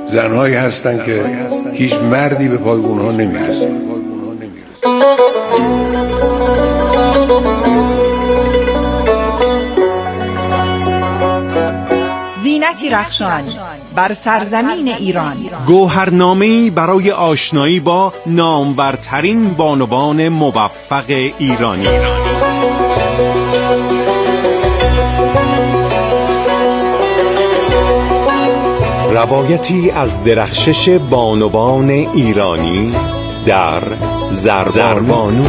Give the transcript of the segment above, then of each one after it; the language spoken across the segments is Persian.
زنهایی هستن که هیچ مردی به پای اونها نمیرسه. زینتی رخشان بر سرزمین ایران، گوهرنامه‌ای برای آشنایی با نامورترین بانوان موفق ایرانی. روایتی از درخشش بانوان ایرانی در زربانو.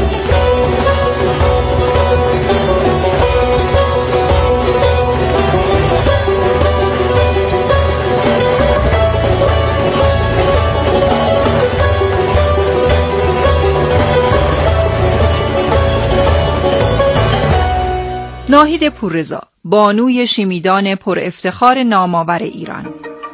ناهید پوررضا، بانوی شیمیدان پر افتخار نامآور ایران.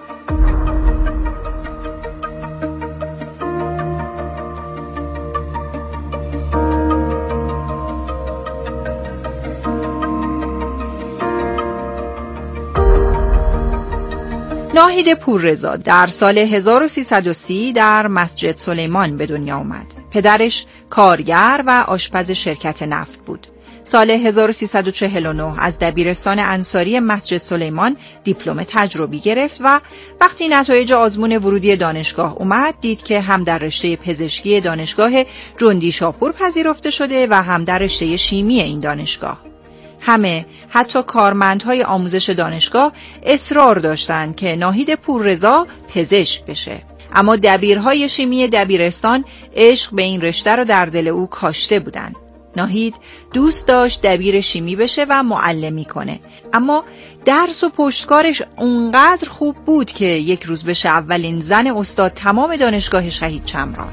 ناهید پوررضا در سال 1330 در مسجد سلیمان به دنیا آمد. پدرش کارگر و آشپز شرکت نفت بود. سال 1349 از دبیرستان انصاری مسجد سلیمان دیپلم تجربی گرفت و وقتی نتایج آزمون ورودی دانشگاه اومد دید که هم در رشته پزشکی دانشگاه جندی شاپور پذیرفته شده و هم در رشته شیمی این دانشگاه. همه، حتی کارمندهای آموزش دانشگاه، اصرار داشتند که ناهید پوررضا پزشک بشه. اما دبیرهای شیمی دبیرستان عشق به این رشته رو در دل او کاشته بودند. ناهید دوست داشت دبیر شیمی بشه و معلمی کنه، اما درس و پشتکارش اونقدر خوب بود که یک روز بشه اولین زن استاد تمام دانشگاه شهید چمران.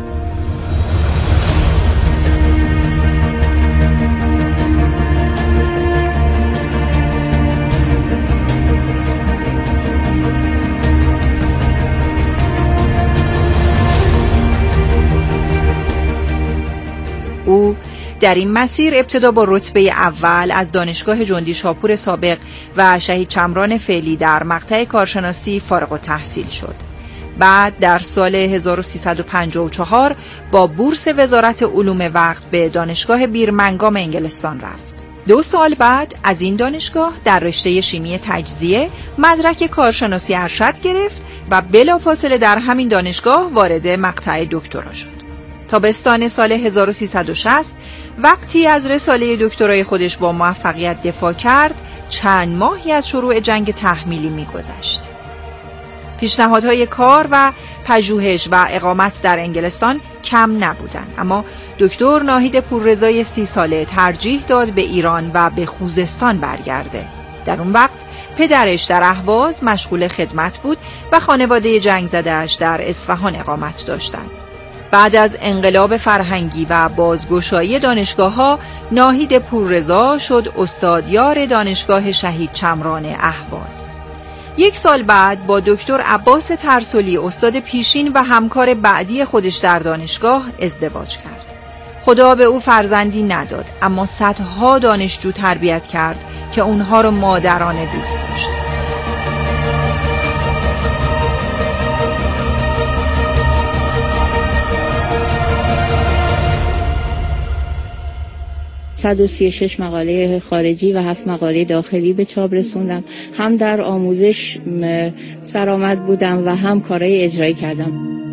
او در این مسیر ابتدا با رتبه اول از دانشگاه جندی شاپور سابق و شهید چمران فعلی در مقطع کارشناسی فارغ التحصیل شد. بعد در سال 1354 با بورس وزارت علوم وقت به دانشگاه بیرمنگام انگلستان رفت. 2 سال بعد از این دانشگاه در رشته شیمی تجزیه مدرک کارشناسی ارشد گرفت و بلافاصله در همین دانشگاه وارد مقطع دکترا شد. تابستان سال 1360 وقتی از رساله دکترای خودش با موفقیت دفاع کرد، چند ماهی از شروع جنگ تحمیلی می‌گذشت. پیشنهادهای کار و پژوهش و اقامت در انگلستان کم نبودند، اما دکتر ناهید پوررضای 30 ساله ترجیح داد به ایران و به خوزستان برگرده. در اون وقت پدرش در اهواز مشغول خدمت بود و خانواده جنگ زده‌اش در اصفهان اقامت داشتند. بعد از انقلاب فرهنگی و بازگشایی دانشگاه‌ها، ناهید پوررضا شد استادیار دانشگاه شهید چمران اهواز. 1 سال بعد با دکتر عباس ترسلی، استاد پیشین و همکار بعدی خودش در دانشگاه، ازدواج کرد. خدا به او فرزندی نداد، اما صدها دانشجو تربیت کرد که اونها رو مادرانه دوست داشت. 136 مقاله خارجی و 7 مقاله داخلی به چاپ رسوندم. هم در آموزش سرآمد بودم و هم کارهای اجرایی کردم.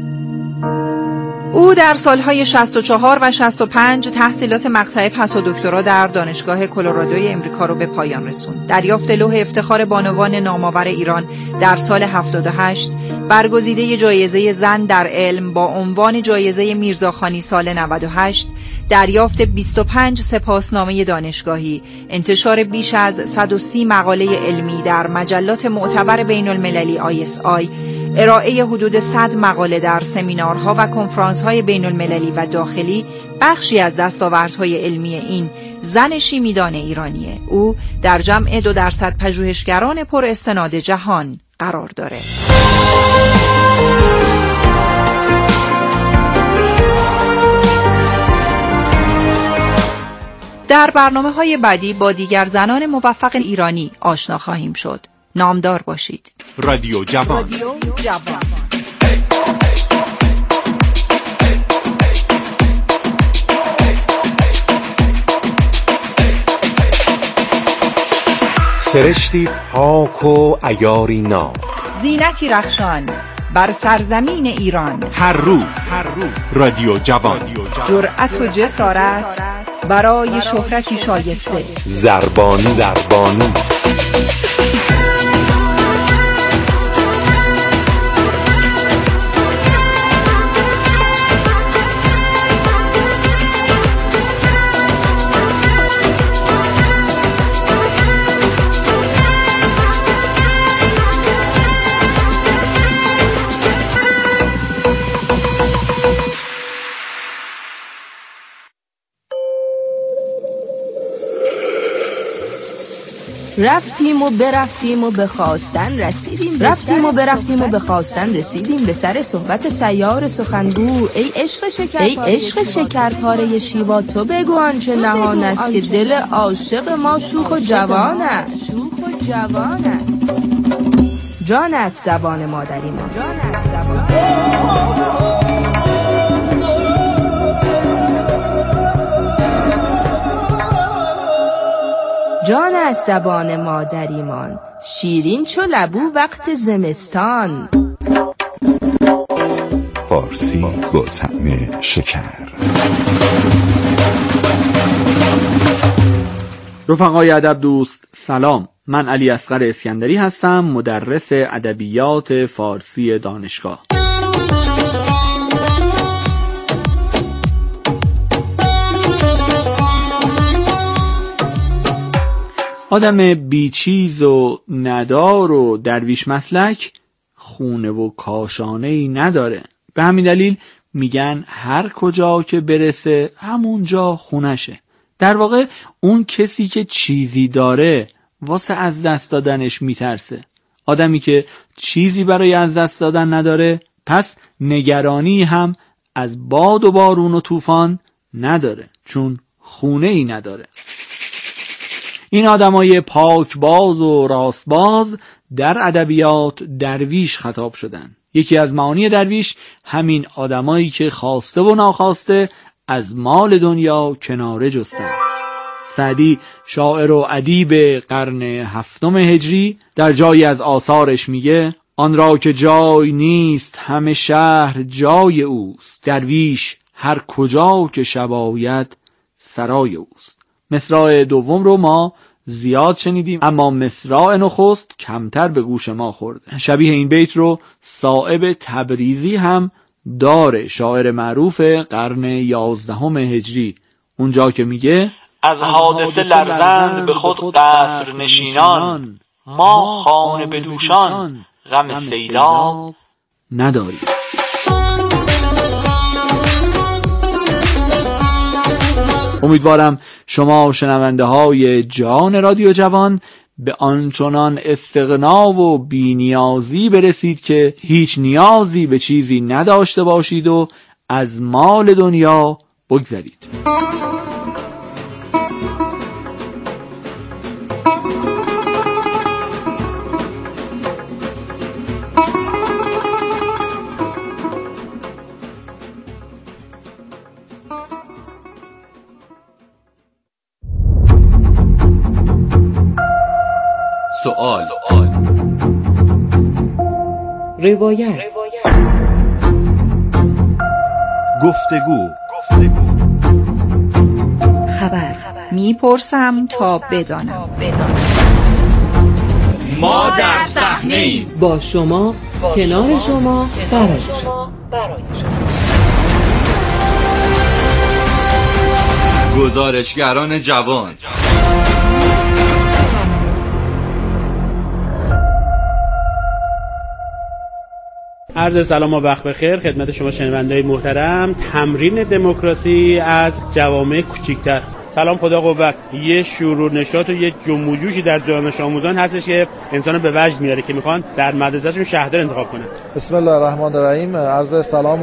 او در سالهای 64 و 65 تحصیلات مقطع پس و دکترا در دانشگاه کلرادوی امریکا رو به پایان رسوند. دریافت لوح افتخار بانوان نامآور ایران در سال 78، برگزیده جایزه زن در علم با عنوان جایزه میرزاخانی سال 98، دریافت 25 سپاسنامه دانشگاهی، انتشار بیش از 130 مقاله علمی در مجلات معتبر بین المللی ISI، ارائه حدود 100 مقاله در سمینارها و کنفرانس‌های بین المللی و داخلی، بخشی از دستاوردهای علمی این زن شیمیدان ایرانیه. او در جمع 2% پژوهشگران پر استناد جهان قرار داره. در برنامه‌های بعدی با دیگر زنان موفق ایرانی آشنا خواهیم شد. نامدار باشید. رادیو جوان. سرشتی پاک و عیاری ناب، زینتی رخشان بر سرزمین ایران. هر روز رادیو جوان، جرأت و جسارت برای شهرتی شایسته. زربانو. رفتیم و برفتیم و به خواستن رسیدیم، رفتیم و برفتیم و به خواستن رسیدیم، به سر صحبت سیار سخنگو. ای عشق شکرپاره شیوا، تو بگو آنچه نهان است که دل عاشق ما شوخ و جوان است. جان است زبان مادری ما، جان است زبان جان از زبان مادریمان، شیرین چو لبو وقت زمستان. فارسی با طعم شکر. رفقای ادب دوست سلام، من علی اصغر اسکندری هستم، مدرس ادبیات فارسی دانشگاه. آدم بیچیز و ندار و درویش مسلک خونه و کاشانه‌ای نداره. به همین دلیل میگن هر کجا که برسه همونجا خونشه. در واقع اون کسی که چیزی داره واسه از دست دادنش میترسه. آدمی که چیزی برای از دست دادن نداره پس نگرانی هم از باد و بارون و طوفان نداره، چون خونه‌ای نداره. این آدمای پاکباز و راستباز در ادبیات درویش خطاب شدن. یکی از معانی درویش همین آدمایی که خواسته و ناخواسته از مال دنیا کناره جستن. سعدی شاعر و ادیب قرن 7 هجری در جایی از آثارش میگه: آن را که جای نیست همه شهر جای اوست، درویش هر کجا که شب آید سرای اوست. مصرع دوم رو ما زیاد شنیدیم، اما مصرع نخست کمتر به گوش ما خورد. شبیه این بیت رو صائب تبریزی هم داره، شاعر معروف قرن 11 هجری، اونجا که میگه: از حادثه لرزند به خود قصر نشینان، ما خانه بدوشان غم سیلاب نداریم. امیدوارم شما شنونده های جان رادیو جوان به آنچنان استغنا و بی‌نیازی برسید که هیچ نیازی به چیزی نداشته باشید و از مال دنیا بگذرید. سوال، روایت، گفتگو، خبر. میپرسم تا بدانم. ما در صحنه‌ایم، با شما، کنار شما، برای شما. گزارشگران جوان. عرض سلام و وقت بخیر خدمت شما شنونده‌های محترم. تمرین دموکراسی از جوامع کوچکتر. سلام، خدا قوت. یه شور و نشاط و یه جنب و جوشی در جامعه آموزان هستش که انسانو به وجد میاره که میخوان در مدرسه‌شون شهردار انتخاب کنن. بسم الله الرحمن الرحیم. عرض سلام و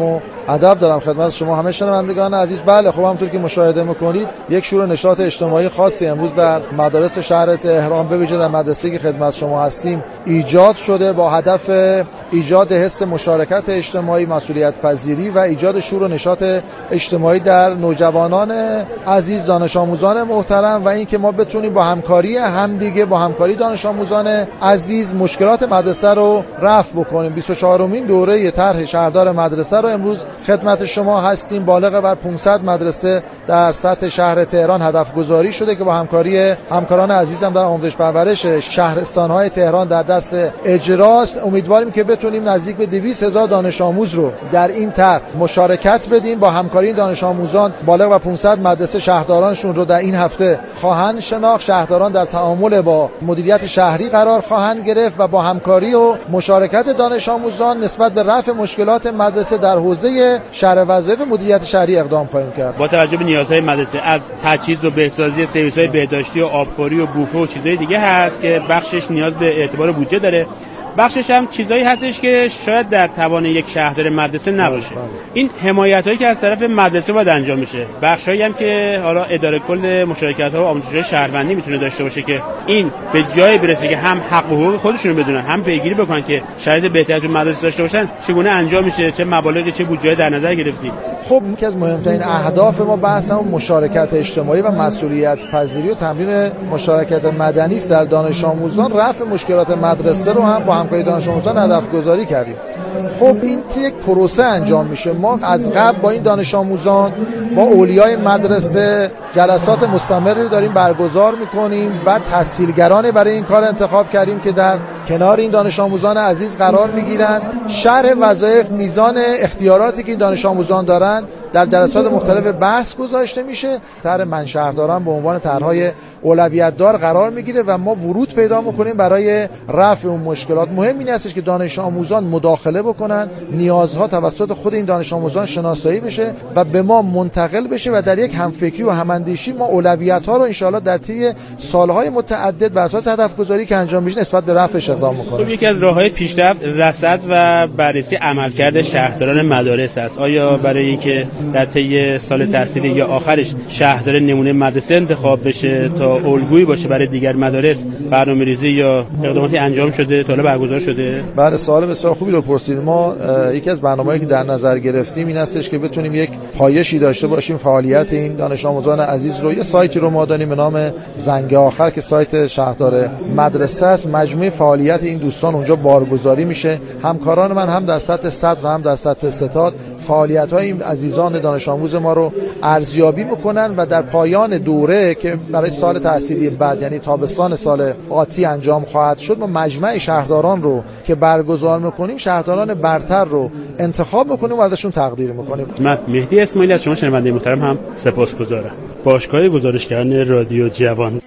ادب دارم خدمت شما همه شنوندگان عزیز. بله خب همونطور که مشاهده میکنید یک شور نشاط اجتماعی خاصی امروز در مدارس شهر تهران به ویژه در مدرسه‌ای که خدمت شما هستیم ایجاد شده با هدف ایجاد حس مشارکت اجتماعی، مسئولیت پذیری و ایجاد شور و نشاط اجتماعی در نوجوانان عزیز، دانش آموزان محترم و اینکه ما بتونیم با همکاری همدیگه، با همکاری دانش آموزان عزیز مشکلات مدرسه رو رفع بکنیم. 24مین دوره طرح شهردار مدرسه رو امروز خدمت شما هستیم. بالغ بر 500 مدرسه در سطح شهر تهران هدف گذاری شده که با همکاری همکاران عزیزم در آموزش پرورش شهرستان‌های تهران در دست اجراست. امیدواریم که بتونیم نزدیک به 200,000 دانش آموز رو در این طرح مشارکت بدیم. با همکاری دانش آموزان بالغ بر 500 مدرسه شهردارانشون رو در این هفته خواهند شناخت. شهرداران در تعامل با مدیریت شهری قرار خواهند گرفت و با همکاری و مشارکت دانش آموزان نسبت به رفع مشکلات مدرسه در حوزه شرح وظایف مدیریت شهری اقدام خواهیم کرد. با توجه به نیازهای مدرسه از تجهیز و بهسازی سرویس‌های بهداشتی و آبخوری و بوفه و چیزهای دیگه هست که بخشش نیاز به اعتبار بودجه داره، بخشش هم چیزایی هستش که شاید در توان یک شهردار مدرسه نباشه. این حمایتایی که از طرف مدرسه باید انجام میشه، بخشایی هم که حالا اداره کل مشارکت‌ها و آموزش‌های شهروندی میتونه داشته باشه که این به جای برسه که هم حق و حقوق خودشونو بدونن، هم پیگیری بکنن که شرایط بهتری تو مدرسه داشته باشن. چگونه انجام میشه، چه مبالغ چه بودجه در نظر گرفتیم. خب یکی از مهمترین اهداف ما بحث مشارکت اجتماعی و مسئولیت پذیری و تمرین مشارکت مدنی است در دانش آموزان. رفع مشکلات مدرسه رو هم با همکاری دانش آموزان هدف گذاری کردیم. خب این یک پروسه انجام میشه. ما از قبل با این دانش آموزان، با اولیای مدرسه جلسات مستمری رو داریم برگزار میکنیم. بعد تسهیلگرانی برای این کار انتخاب کردیم که در کنار این دانش آموزان عزیز قرار میگیرن. شرح وظایف، میزان اختیاراتی که این دانش آموزان دارن در جلسات مختلف بحث گذاشته میشه. طرح من شهرداران به عنوان طرح‌های اولویت دار قرار میگیره و ما ورود پیدا میکنیم برای رفع اون مشکلات. مهم این هستش که دانش آموزان مداخله بکنن، نیازها توسط خود این دانش آموزان شناسایی بشه و به ما منتقل بشه و در یک همفکری و هماندیشی ما اولویت‌ها رو ان شاءالله در طی سالهای متعدد بر اساس هدف گذاری که انجام میشه نسبت به رفعش اقدام میکنیم. خب یکی از راه‌های پیشرفت رصد و بررسی عملکرد شهرداران مدارس است. آیا برای اینکه در طی سال تحصیلی یا آخرش شهردار نمونه مدرسه انتخاب بشه تا الگویی باشه برای دیگر مدارس، برنامه‌ریزی یا اقداماتی انجام شده تا حالا برگزار شده؟ بله، سوال بسیار خوبی رو پرسید. ما یکی از برنامه‌هایی که در نظر گرفتیم این هستش که بتونیم یک پایشی داشته باشیم فعالیت این دانش آموزان عزیز رو. یه سایتی رو ما داریم به نام زنگ آخر که سایت شهردار مدرسه است. مجموعه فعالیت این دوستان اونجا بارگذاری میشه. همکاران من هم در سطح صدر و هم در سطح ستاد فعالیت‌های این عزیزان دانش آموز ما رو ارزیابی میکنن و در پایان دوره که برای سال تحصیلی بعد یعنی تابستان سال آتی انجام خواهد شد، ما مجمع شهرداران رو که برگزار میکنیم، شهرداران برتر رو انتخاب میکنیم و ازشون تقدیر میکنیم. من مهدی اسماعیلی از شما شنونده محترم هم سپاسگزارم. باشگاه گزارشگران رادیو جوان.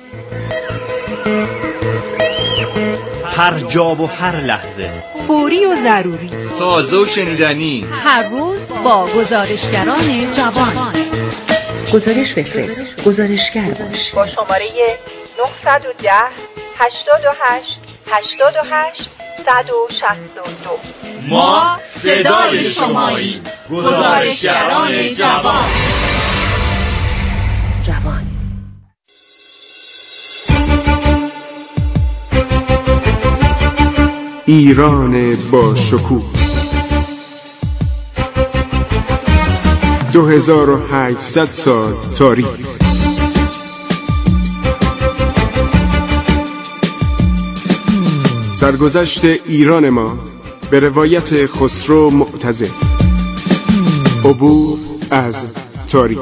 هر جا و هر لحظه، فوری و ضروری، تازه و شنیدنی، هر روز با گزارشگران جوان. گزارش بفرست، گزارشگر باش. با شماره 910 88 88 162. ما صدای شماییم. گزارشگران جوان. ایران با شکوه 2800 سال تاریخ. سرگذشت ایران ما به روایت خسرو معتزد. عبور از تاریخ.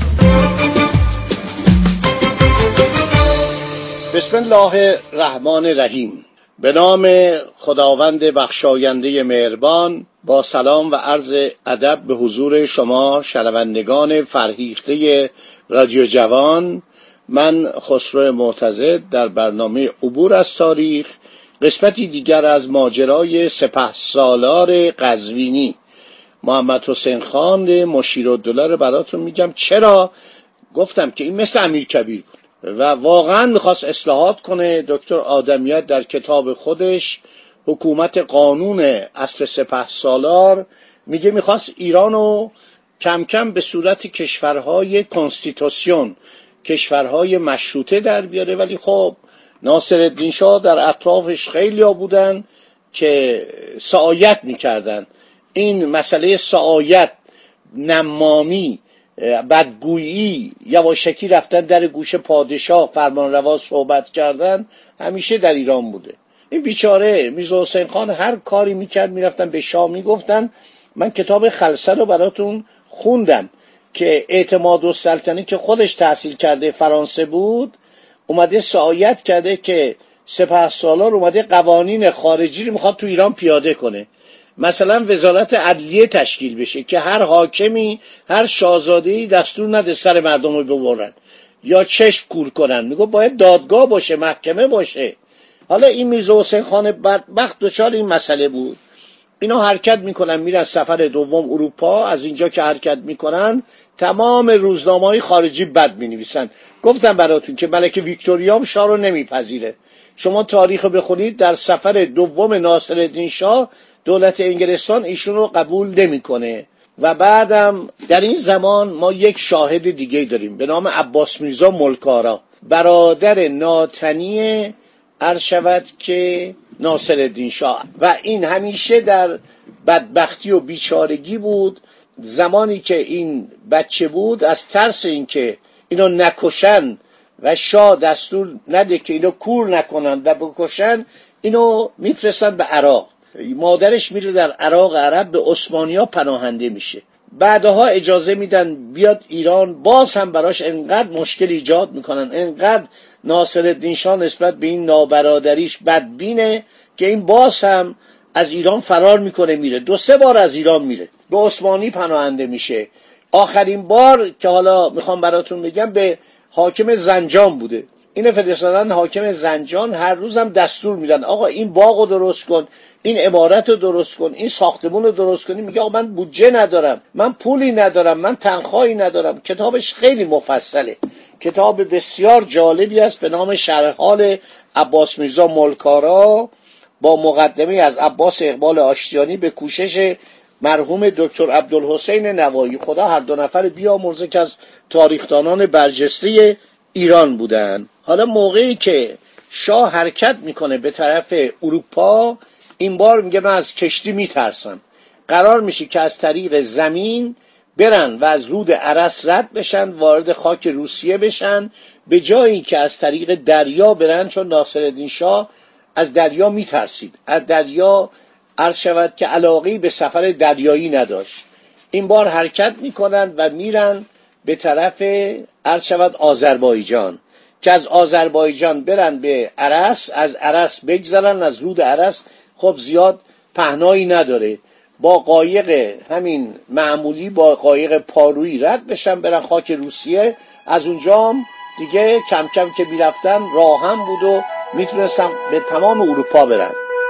بسم الله الرحمن الرحیم. به نام خداوند بخشاینده مهربان، با سلام و عرض ادب به حضور شما شنوندگان فرهیخته رادیو جوان. من خسرو معتزد در برنامه عبور از تاریخ، قسمتی دیگر از ماجرای سپهسالار قزوینی محمد حسین خان مشیرالدوله رو براتون میگم. چرا گفتم که این مثل امیرکبیر بود و واقعا میخواست اصلاحات کنه. دکتر آدمیت در کتاب خودش حکومت قانون اصل سپهسالار میگه میخواست ایرانو کم کم به صورت کشورهای کنستیتوسیون، کشورهای مشروطه در بیاره، ولی خب ناصرالدین شاه در اطرافش خیلی ها بودن که سعایت میکردن. این مسئله سعایت، نمامی، بدگویی، یواشکی رفتن در گوش پادشاه، فرمانروا صحبت کردن، همیشه در ایران بوده. این بیچاره میرزا حسین خان هر کاری میکرد میرفتن به شاه میگفتن. من کتاب خلسه رو براتون خوندم که اعتمادالسلطنه که خودش تحصیل کرده فرانسه بود، اومده سعایت کرده که سپهسالار اومده قوانین خارجی رو میخواد تو ایران پیاده کنه. مثلا وزارت عدلیه تشکیل بشه که هر حاکمی، هر شاهزاده‌ای دستور نده سر مردم رو ببرن یا چشم کور کنن. میگه باید دادگاه باشه، محکمه باشه. حالا این میرزا حسین خان بدبخت دچار این مسئله بود. اینا حرکت میکنن میرن سفر دوم اروپا. از اینجا که حرکت میکنن تمام روزنامه‌های خارجی بد مینویسن. گفتم براتون که ملکه ویکتوریا هم شاه رو نمیپذیره. شما تاریخ بخونید، در سفر دوم ناصرالدین شاه دولت انگلستان ایشون رو قبول نمیکنه. و بعدم در این زمان ما یک شاهد دیگه داریم به نام عباس میرزا ملکارا، برادر ناتنی عرض شود که ناصرالدین شاه، و این همیشه در بدبختی و بیچارگی بود. زمانی که این بچه بود از ترس این که اینو نکشن و شاه دستور نده که اینو کور نکنن و بکشن، اینو میفرستن به عراق. مادرش میره در عراق عرب به عثمانی‌ها پناهنده میشه. بعدها اجازه میدن بیاد ایران، باز هم براش انقدر مشکل ایجاد میکنن، انقدر ناصرالدین شاه نسبت به این نابرادریش بدبینه که این باز هم از ایران فرار میکنه، میره 2-3 بار از ایران میره، به عثمانی پناهنده میشه. آخرین بار که حالا میخوام براتون بگم به حاکم زنجان بوده. این فرستادن حاکم زنجان، هر روزم دستور میدن آقا این باغو درست کن، این عمارت رو درست کن، این ساختمون رو درست کنی. میگه آقا من بودجه ندارم، من پولی ندارم، من تنخواهی ندارم. کتابش خیلی مفصله، کتاب بسیار جالبی است به نام شرح حال عباس میرزا ملکارا، با مقدمه از عباس اقبال آشتیانی به کوشش مرحوم دکتر عبدالحسین نوایی. خدا هر دو نفر بیامرزه که از تاریخدانان برجسته ایران بودن. حالا موقعی که شاه حرکت میکنه به طرف اروپا، این بار میگه من از کشتی میترسم. قرار میشه که از طریق زمین برن و از رود ارس رد بشن، وارد خاک روسیه بشن، به جایی که از طریق دریا برن، چون ناصرالدین شاه از دریا میترسید. از دریا عرض شود که علاقه‌ای به سفر دریایی نداشت. این بار حرکت میکنن و میرن به طرف عرض شود آذربایجان، که از آذربایجان برن به ارس، از ارس بگذرن، از رود ارس خب زیاد پهنایی نداره، با قایق همین معمولی، با قایق پارویی رد بشن برن خاک روسیه. از اونجا هم دیگه کم کم که میرفتن راه هم بود و میتونستن به تمام اروپا برن.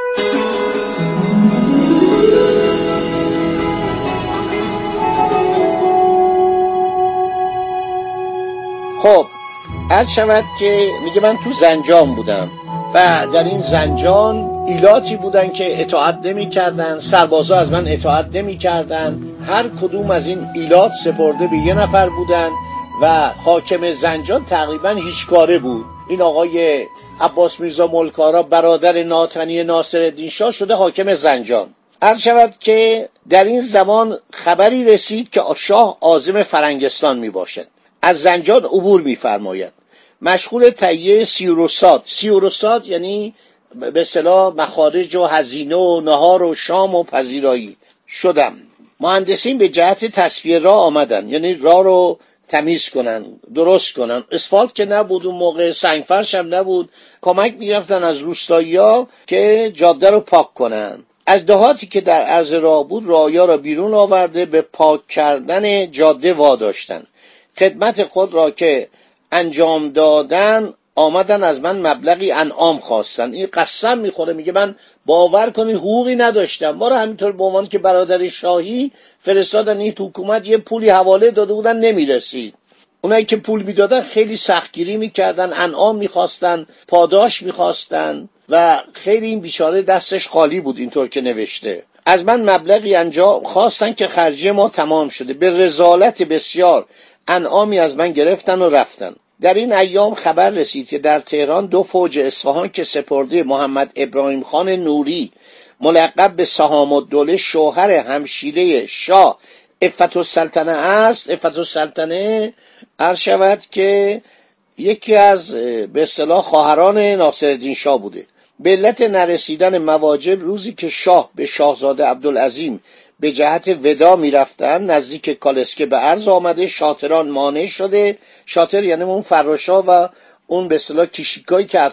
خب عرض شود که میگه من تو زنجان بودم و در این زنجان ایلاتی بودن که اطاعت نمی کردن، سربازا از من اطاعت نمی کردن. هر کدوم از این ایلات سپرده به یه نفر بودن و حاکم زنجان تقریبا هیچ کاره بود. این آقای عباس میرزا ملکارا برادر ناتنی ناصرالدین شاه شده حاکم زنجان. عرض شود که در این زمان خبری رسید که شاه عازم فرنگستان می باشد، از زنجان عبور می فرماید، مشغول تهیه سیورسات یعنی به اصطلاح مخارج و هزینه و نهار و شام و پذیرایی شدم. مهندسین به جهت تصفیه راه آمدن، یعنی راه رو تمیز کنن، درست کنن. اسفالت که نبود اون موقع، سنگفرش هم نبود، کمک می‌رفتن از روستایی‌ها که جاده رو پاک کنن. از دهاتی که در عرض راه بود رعایا را بیرون آورده به پاک کردن جاده واداشتن. خدمت خود را که انجام دادن آمدن از من مبلغی انعام خواستن. این قسم میخوره، میگه من باور کنید حقوقی نداشتم، ما رو همینطور به عنوان که برادر شاهی فرستادن. این حکومت یه پولی حواله داده بودن نمیرسید. اونایی که پول میدادن خیلی سختگیری میکردن، انعام میخواستن، پاداش میخواستن و خیلی این بیچاره دستش خالی بود. اینطور که نوشته از من مبلغی انجام خواستن که خرجی ما تمام شده. به رذالت بسیار انعامی از من گرفتن و رفتن. در این ایام خبر رسید که در تهران 2 فوج اصفهان که سپرده محمد ابراهیم خان نوری ملقب به سهام الدوله شوهر همشیره شاه عفت السلطنه است. عفت السلطنه عرض شود که یکی از به اصطلاح خواهران ناصرالدین شاه بوده. به علت نرسیدن مواجب روزی که شاه به شاهزاده عبدالعظیم به جهت ودا می رفتن نزدیک کالسکه به عرض آمده، شاطران مانع شده. شاطر یعنی اون فراشا و اون به اصطلاح کشیکایی که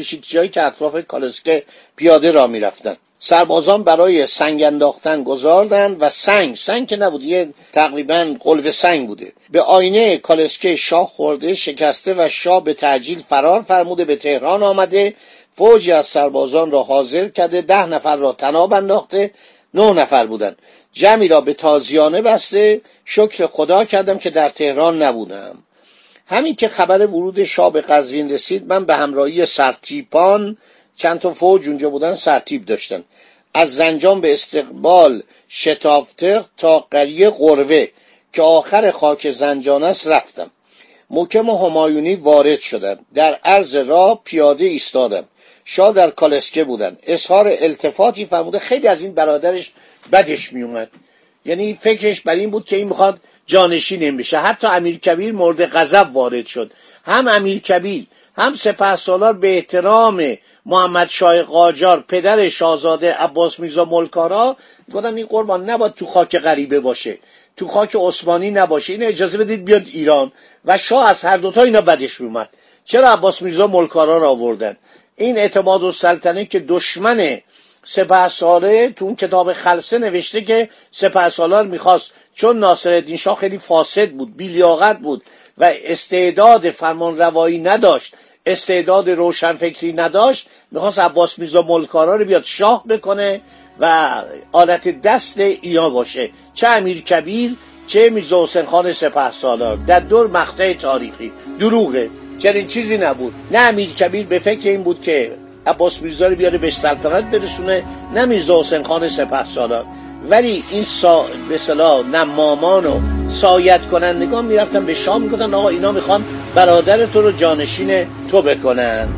اطراف کالسکه پیاده را می رفتن. سربازان برای سنگ انداختن گذاردند و سنگ که نبود، یه تقریبا قلب سنگ بوده، به آینه کالسکه شاه خورده شکسته و شاه به تعجیل فرار فرموده به تهران آمده. فوجی از سربازان را حاضر کرده، 10 نفر را طناب انداخته، 9 نفر بودند. جمعی را به تازیانه بسته. شکر خدا کردم که در تهران نبودم. همین که خبر ورود شاه به قزوین رسید، من به همراهی سرتیپان، چند تا فوج اونجا بودن سرتیپ داشتن، از زنجان به استقبال شتافتق تا قریه قروه که آخر خاک زنجان است رفتم. محکم و همایونی وارد شدم. در عرض راه پیاده ایستادم. شاه در کالسکه بودن. اظهار التفاتی فرموده. خیلی از این برادرش بدش می اومد، یعنی فکرش بر این بود که این میخواد جانشین این بشه. حتی امیرکبیر مورد غضب وارد شد. هم امیرکبیر هم سپهسالار به احترام محمد شاه قاجار پدر شاهزاده عباس میرزا ملکارا گفتن این قربان نباید تو خاک غریبه باشه، تو خاک عثمانی نباشه، این اجازه بدید بیاد ایران. و شاه از هر دوتا اینا بدش میومد. چرا عباس میرزا ملکارا را آوردن؟ این اعتماد السلطنه که دشمن سپهسالار تو اون کتاب خلسه نوشته که سپهسالار میخواست، چون ناصرالدین شاه خیلی فاسد بود، بی‌لیاقت بود و استعداد فرمان روایی نداشت، استعداد روشنفکری نداشت، میخواست عباس میرزا ملکارا رو بیاد شاه بکنه و آلت دست اینا باشه، چه امیرکبیر چه میرزا حسین خان سپهسالار. در دور مقطع تاریخی دروغه، چنین چیزی نبود. نه امیرکبیر به فکر این بود که عباس میرزا رو بیاره به سلطنت برسونه، نه میرزا حسین خان سپهسالار. ولی این به اصطلاح نمامان و سایت کنندگان میرفتن به شاه میگفتن آقا اینا میخوان برادر تو رو جانشین تو بکنن.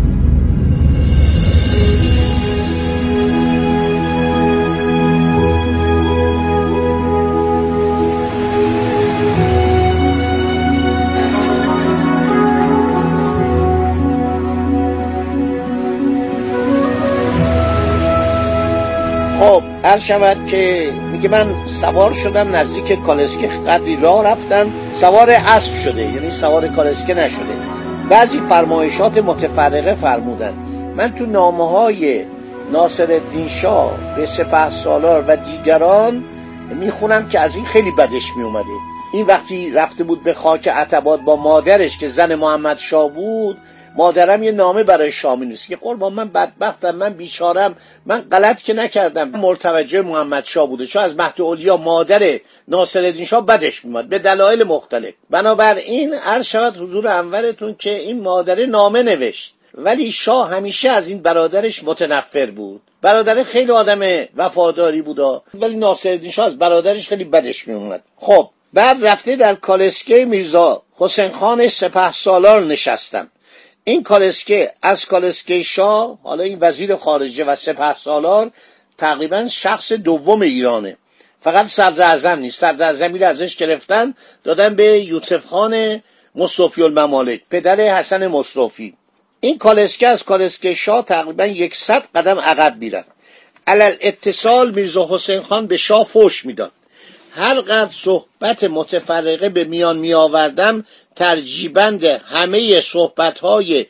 خب عرض شود که میگه من سوار شدم نزدیک کالسکه، قدری راه رفتم، سوار اسب شده، یعنی سوار کالسکه نشده. بعضی فرمایشات متفرقه فرمودن. من تو نامه‌های ناصرالدین شاه به سپهسالار و دیگران میخونم که از این خیلی بدش میومده. این وقتی رفته بود به خاک عتبات با مادرش که زن محمد شاه بود، مادرم یه نامه برای شاه می‌نویسه که قربان من بدبختم، من بیچارم، من غلط که نکردم. مرتوجه محمد شاه بوده، چون از مهد اولیا مادر ناصرالدین شاه بدش میاد به دلایل مختلف. بنابراین عرض شود حضور انورتون که این مادر نامه نوشت، ولی شاه همیشه از این برادرش متنفر بود. برادر خیلی آدم وفاداری بود، ولی ناصرالدین شاه از برادرش خیلی بدش میومد. خب بعد رفته در کالسکه میرزا حسین خان سپهسالار نشستم. این کالسکه از کالسکه شاه، حالا این وزیر خارجه و سپهسالار تقریبا شخص دوم ایرانه، فقط صدر اعظم نیست. صدر اعظمی رو ازش گرفتن دادن به یوسف خان مصطفی الممالک، پدر حسن مصطفی. این کالسکه از کالسکه شاه تقریبا 100 قدم عقب میرفت. علل اتصال میرزا حسین خان به شاه فحش میداد. هر قدر صحبت متفرقه به میان می آوردم، ترجیبند همه صحبت‌های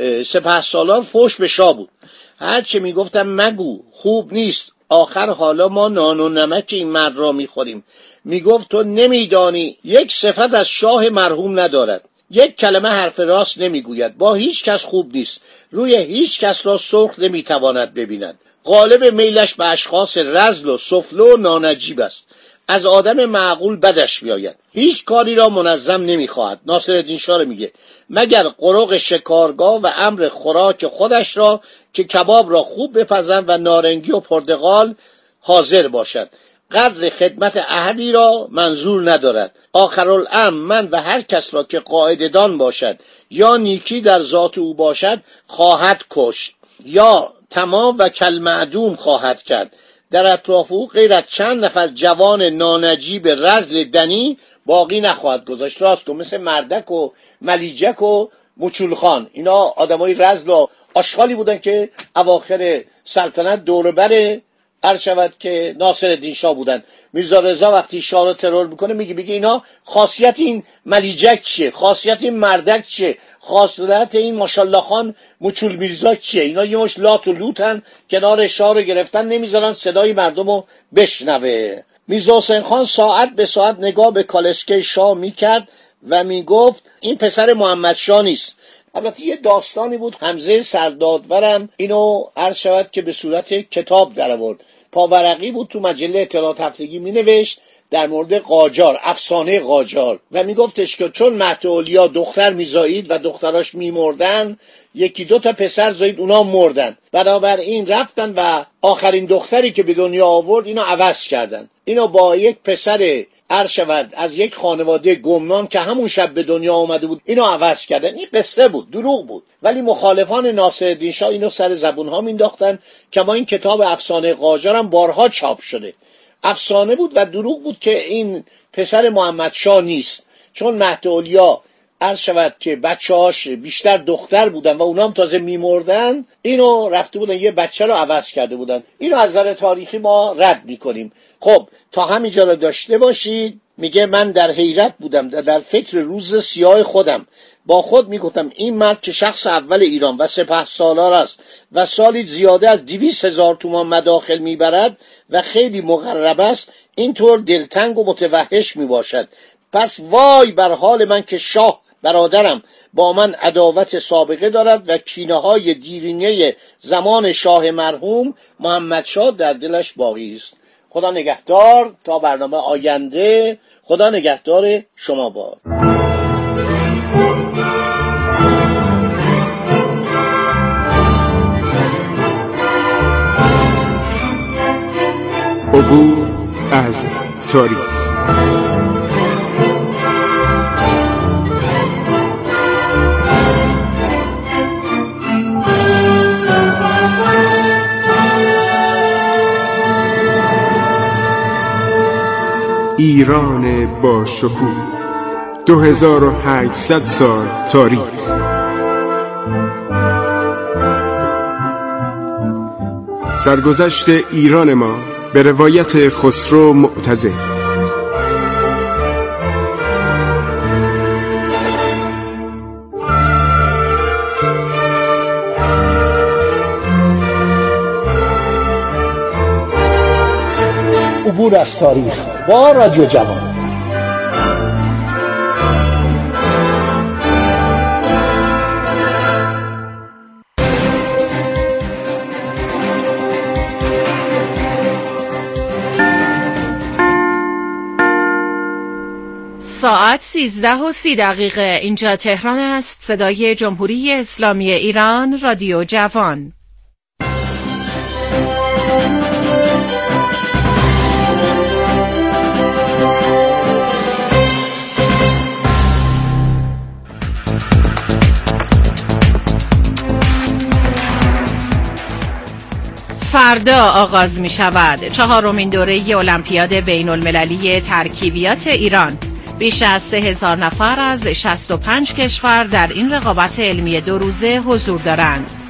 سپهسالار فحش به شاه بود. هرچه می گفتم مگو، خوب نیست، آخر حالا ما نان و نمک این مرد را می خوریم. می گفت تو نمیدانی یک صفت از شاه مرحوم ندارد، یک کلمه حرف راست نمی گوید، با هیچ کس خوب نیست، روی هیچ کس را سرخ نمی تواند ببیند، غالب میلش به اشخاص رذل و سفله و نانجیب است، از آدم معقول بدش میآید، هیچ کاری را منظم نمیخواهد. ناصرالدین شاه میگه مگر قرق شکارگاه و امر خوراک خودش را که کباب را خوب بپزند و نارنگی و پرتقال حاضر باشد. قدر خدمت احدی را منظور ندارد. آخرالامر من و هر کس را که قاعده‌دان باشد یا نیکی در ذات او باشد خواهد کشت یا تمام و کالمعدوم خواهد کرد. در اطراف او غیر از چند نفر جوان نانجیب رذل دنی باقی نخواهد گذاشت. راست که مثل مردک و ملیجک و مچولخان، اینا آدمای رذل و آشغالی بودن که اواخر سلطنت دوربر عرض شود که ناصرالدین شاه بودن. میرزا رضا وقتی شاه رو ترور میکنه میگه اینا خاصیت این ملیجک چیه، خاصیت این مردک چیه، خاصیت این ماشاءالله خان مچول میرزا چیه؟ اینا یه مش لات و لوتن، کنار شاه رو گرفتن نمیذارن صدای مردم رو بشنوه. میرزا حسین خان ساعت به ساعت نگاه به کالسکه شاه میکرد و میگفت این پسر محمد شاه نیست. البته یه داستانی بود، حمزه سردادورم اینو عرض شود که به صورت کتاب در آورد. پاورقی بود تو مجله اطلاعات هفتگی مینوشت در مورد قاجار، افسانه قاجار، و میگفتش که چون مهداولیا دختر میزایید و دختراش میمردن، یکی دو تا پسر زایید اونا مردن، بنابراین رفتن و آخرین دختری که به دنیا آورد اینو عوض کردن. اینو با یک پسر عرض شود از یک خانواده گمنام که همون شب به دنیا آمده بود اینو عوض کردن. این قصه بود، دروغ بود، ولی مخالفان ناصرالدین شاه اینو سر زبون ها مینداختن که ما این کتاب افسانه قاجار هم بارها چاپ شده. افسانه بود و دروغ بود که این پسر محمد شاه نیست، چون مهداولیا عرض شود که بچه‌هاش بیشتر دختر بودن و اونا هم تازه میمردن، اینو رفته بودن یه بچه رو عوض کرده بودن. اینو از نظر تاریخی ما رد میکنیم. خب تا همینجا رو داشته باشید. میگه من در حیرت بودم در فکر روز سیاه خودم، با خود میگفتم این مرد که شخص اول ایران و سپهسالار است و سالی زیاده از 200,000 تومان مداخل میبرد و خیلی مقرب است، اینطور دلتنگ و متوحش میباشد. پس وای بر حال من که شاه برادرم با من عداوت سابقه دارد و کینه های دیرینه زمان شاه مرحوم محمد شاه در دلش باقی است. خدا نگهدار تا برنامه آینده. خدا نگهدار شما با عبور از تاریخ. ایران با شکوه، 2800 سال تاریخ. سرگذشت ایران ما به روایت خسرو معتزد. عبور از تاریخ با رادیو جوان. ساعت 13:30 اینجا تهران است. صدای جمهوری اسلامی ایران، رادیو جوان. فردا آغاز می شود 4مین دوره المپیاد بین المللی ترکیبیات ایران. بیش از 3000 نفر از 65 کشور در این رقابت علمی 2 روزه حضور دارند.